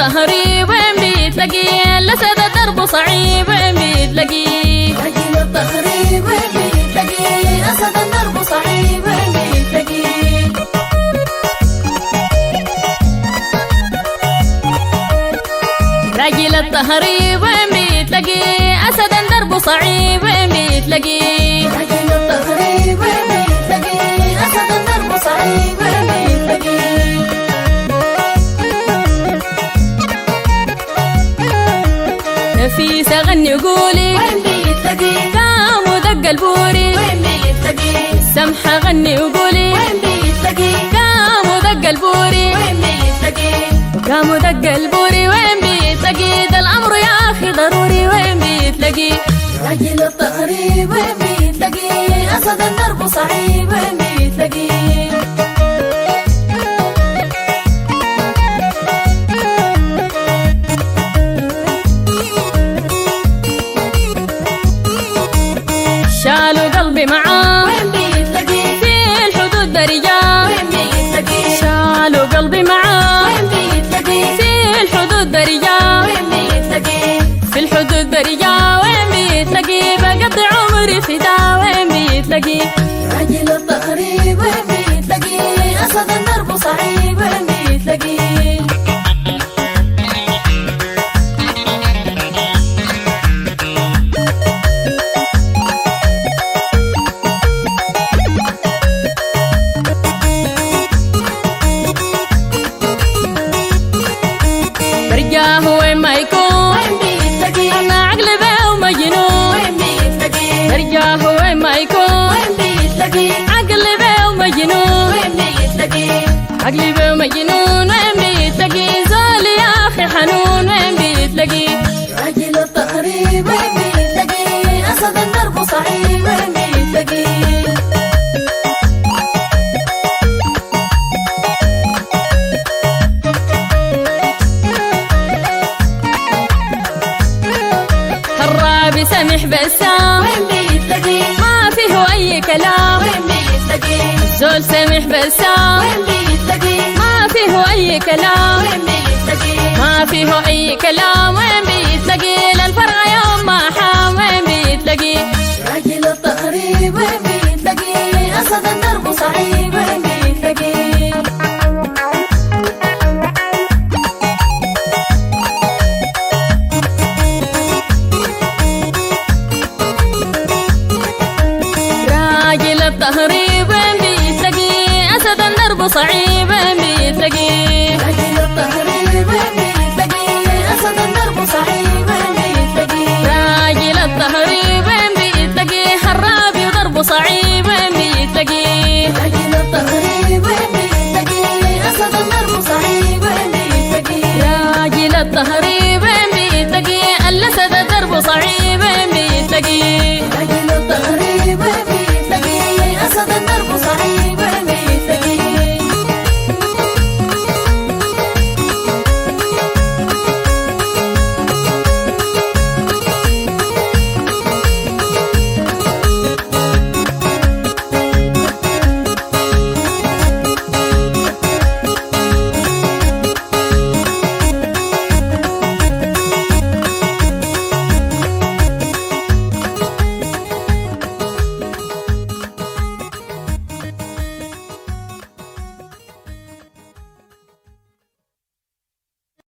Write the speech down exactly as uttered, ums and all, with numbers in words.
الطهري وين بتلاقيه؟ الأسد الدرب صعيب وين بتلاقيه؟ راجل الطهري وين بتلاقيه؟ أسد الدرب صعيب وين بتلاقيه؟ راجل الطهري وين بتلاقيه؟ أسد الدرب صعيب وين بتلاقيه؟ راجل الطهري وين بتلاقيه؟ أسد الدرب صعيب وين بتلاقيه؟ نفيس غني وقولي وين بتلاقيه؟ قام ودق البوري وين بتلاقيه؟ سمحة غني وقولي وين بتلاقيه؟ قام ودق البوري وين بتلاقيه؟ قام ودق البوري وين بتلاقيه؟ ده الأمر يا أخي ضروري وين بتلاقيه؟ راجل الطهري وين بتلاقيه؟ أسد الدرب صعيب وين بتلاقيه؟ شالوا قلبي معاه وين بتلاقيه؟ في الحدود درجات وين بتلاقيه؟ شالوا قلبي معاه وين بتلاقيه؟ في الحدود درجات وين بتلاقيه؟ في الحدود درجات وين بتلاقيه؟ بقضي عمري فدا وين بتلاقيه؟ راجل الطهري وين بتلاقيه؟ أسد الدرب صعيب وين بتلاقيه؟ برجاه وين ما يكون وين بتلاقيه؟ أنا عقلي بيه ومجنون وين بتلاقيه؟ برجاه وين ما يكون وين بتلاقيه؟ عقلي بيه ومجنون وين بتلاقيه؟ عقلي بيه ومجنون وين بتلاقيه؟ زولي يا أخي حنون وين بتلاقيه؟ راجل الطهري وين بتلاقيه؟ أسد الدرب صعيب وين بتلاقيه؟ الرابي سمح بسام وين بتلاقيه؟ ما فيه أي كلام وين بتلاقيه؟ زول سمح بسام وين بتلاقيه؟ ما فيه أي كلام وين بتلاقيه؟ ما فيه أي كلام وين بتلاقيه؟ للفرع يوم ما حام وين بتلاقيه؟ راجل الطهري وين بتلاقيه؟ أسد الدرب صعيب وين بتلاقيه؟ راجل الطهري وين بتلاقيه؟ أسد الدرب صعيب وين بتلاقيه؟ راجل الطهري وين بتلاقيه؟ أسد الدرب صعيب وين بتلاقيه؟ راجل الطهري وين بتلاقيه؟ الرابي وضربه صعيب